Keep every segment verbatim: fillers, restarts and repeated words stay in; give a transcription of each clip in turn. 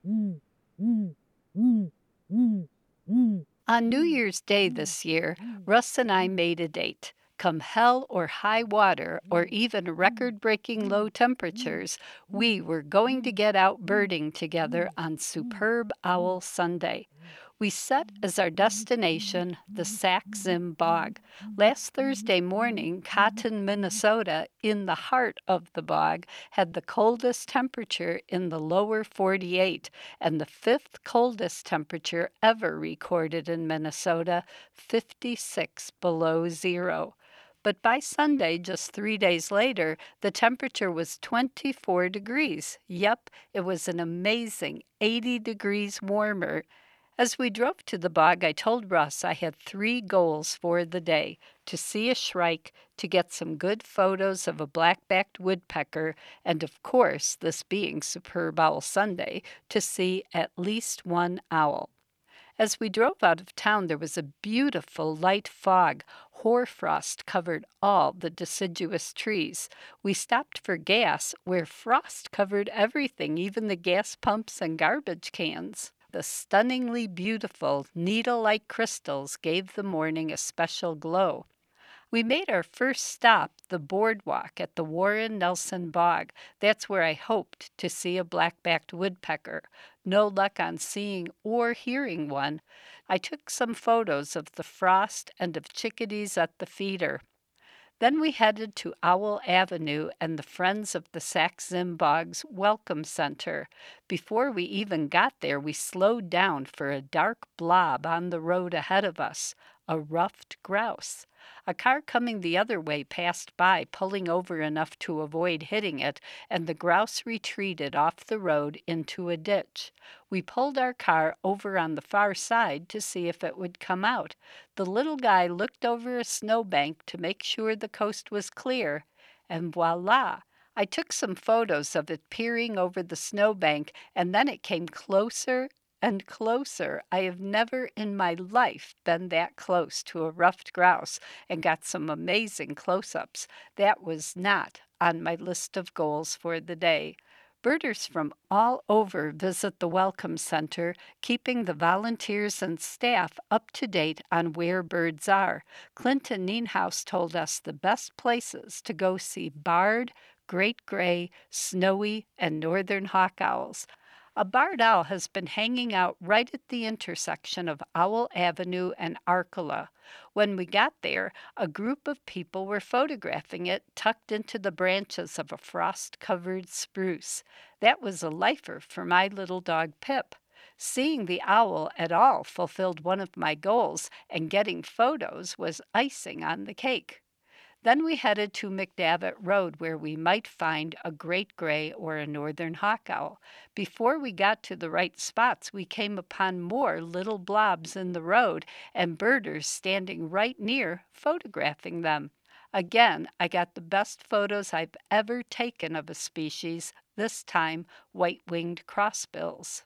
On New Year's Day this year, Russ and I made a date. Come hell or high water, or even record breaking low temperatures, we were going to get out birding together on Superb Owl Sunday. We set as our destination the Sax-Zim Bog. Last Thursday morning, Cotton, Minnesota, in the heart of the bog, had the coldest temperature in the lower forty-eight and the fifth coldest temperature ever recorded in Minnesota, fifty-six below zero. But by Sunday, just three days later, the temperature was twenty-four degrees. Yep, it was an amazing eighty degrees warmer. As we drove to the bog, I told Russ I had three goals for the day: to see a shrike, to get some good photos of a black-backed woodpecker, and of course, this being Superb Owl Sunday, to see at least one owl. As we drove out of town, there was a beautiful light fog. Hoarfrost covered all the deciduous trees. We stopped for gas, where frost covered everything, even the gas pumps and garbage cans. The stunningly beautiful, needle-like crystals gave the morning a special glow. We made our first stop, the boardwalk at the Warren Nelson Bog. That's where I hoped to see a black-backed woodpecker. No luck on seeing or hearing one. I took some photos of the frost and of chickadees at the feeder. Then we headed to Owl Avenue and the Friends of the Sax-Zim Bog's Welcome Center. Before we even got there, we slowed down for a dark blob on the road ahead of us, a ruffed grouse. A car coming the other way passed by, pulling over enough to avoid hitting it, and the grouse retreated off the road into a ditch. We pulled our car over on the far side to see if it would come out. The little guy looked over a snowbank to make sure the coast was clear, and voila! I took some photos of it peering over the snowbank, and then it came closer and closer. I have never in my life been that close to a ruffed grouse and got some amazing close-ups. That was not on my list of goals for the day. Birders from all over visit the Welcome Center, keeping the volunteers and staff up to date on where birds are. Clinton Nienhaus told us the best places to go see barred, great gray, snowy, and northern hawk owls. A barred owl has been hanging out right at the intersection of Owl Avenue and Arcola. When we got there, a group of people were photographing it tucked into the branches of a frost-covered spruce. That was a lifer for my little dog Pip. Seeing the owl at all fulfilled one of my goals, and getting photos was icing on the cake. Then we headed to McDavitt Road, where we might find a great gray or a northern hawk owl. Before we got to the right spots, we came upon more little blobs in the road and birders standing right near, photographing them. Again, I got the best photos I've ever taken of a species, this time white-winged crossbills.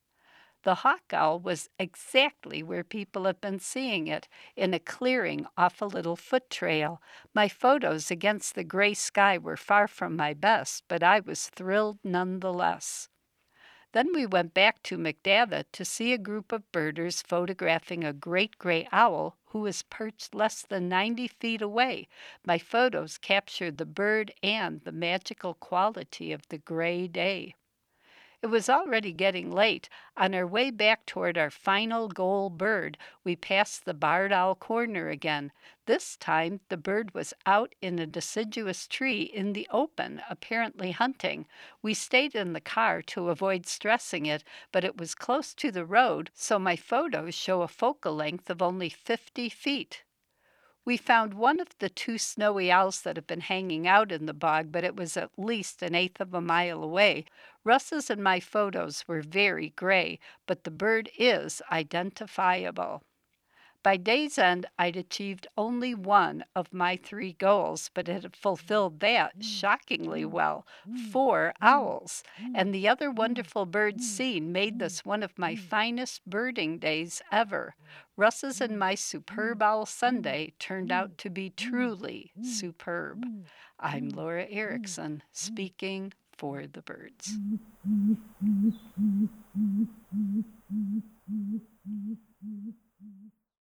The hawk owl was exactly where people have been seeing it, in a clearing off a little foot trail. My photos against the gray sky were far from my best, but I was thrilled nonetheless. Then we went back to McDavitt to see a group of birders photographing a great gray owl who was perched less than ninety feet away. My photos captured the bird and the magical quality of the gray day. It was already getting late. On our way back toward our final goal bird, we passed the barred owl corner again. This time, the bird was out in a deciduous tree in the open, apparently hunting. We stayed in the car to avoid stressing it, but it was close to the road, so my photos show a focal length of only fifty feet. We found one of the two snowy owls that have been hanging out in the bog, but it was at least an eighth of a mile away. Russ's and my photos were very gray, but the bird is identifiable. By day's end, I'd achieved only one of my three goals, but it had fulfilled that shockingly well, four owls. And the other wonderful birds seen made this one of my finest birding days ever. Russ's and my Superb Owl Sunday turned out to be truly superb. I'm Laura Erickson, speaking for the birds.